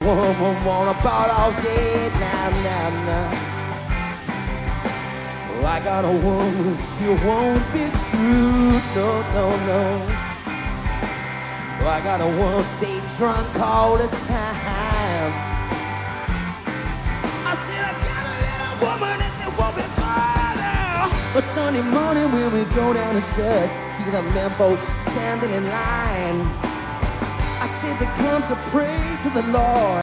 Woman wanna ball all day, nah. Oh, I got a woman, she won't be true, no. Oh, I got a woman, stay drunk all the time. I said I got a little woman and she won't be fine now. But Sunday morning when we go down to church, see the men both standing in line. I said they come to pray to the Lord.